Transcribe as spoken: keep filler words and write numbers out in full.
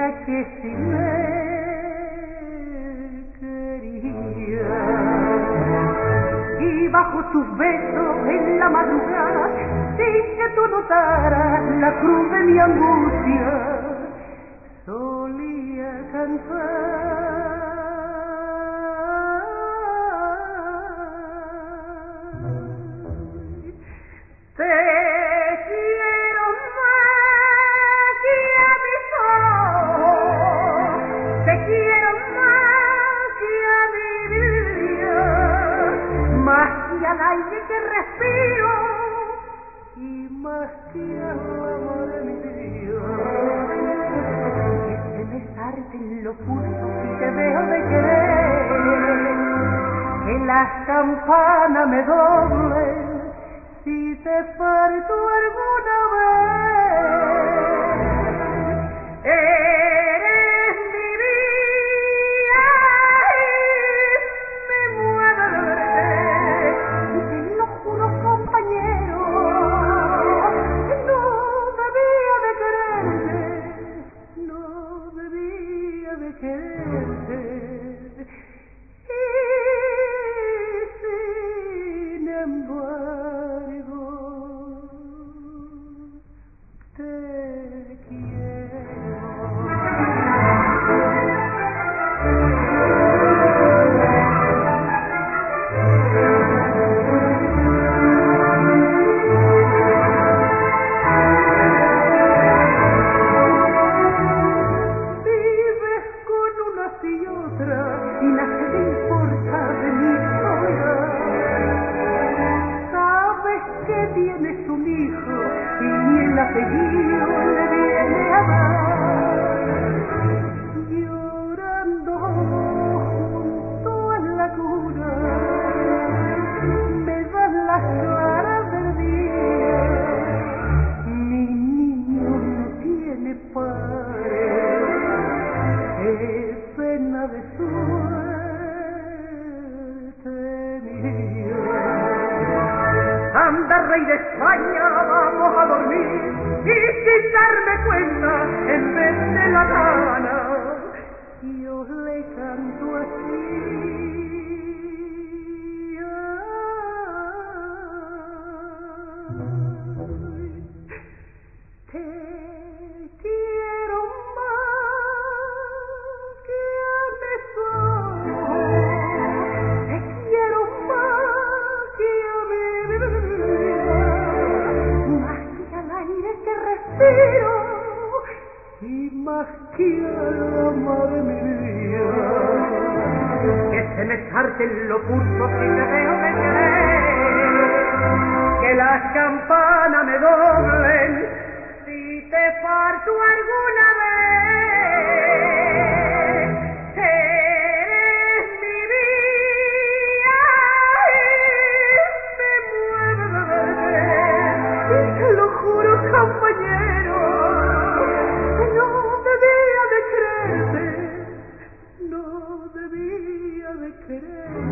que si me quería, y bajo tus besos en la madrugada, sin que tú notaras la cruz de mi angustia, solía cantar. Te quiero más que a mis ojos, te quiero más que a mi vida, más que al aire que respiro y más que al amor de mi vida. Que se me sarte en los pulsos y te veo de querer, que las campanas me doblen si te falto alguna vez. Eres mi vida y me muero de verte, te lo juro, compañero, no debía de quererte, no debía de quererte. Y sin embargo te rey de España, vamos a dormir y sin darme cuenta, en vez de la gana, yo le canto así. Ay, te quiero más que a mis ojos, te quiero más que a mi vida, más que al aire que respiro y más que al amor de mi vida. Que se me sarten los pulsos y te veo de querer, que las campanas me doblen si te parto alguna vez. Eres mi vida y me muero de verte, y te lo juro, compañero, que no debía de creerte, no debía de querer.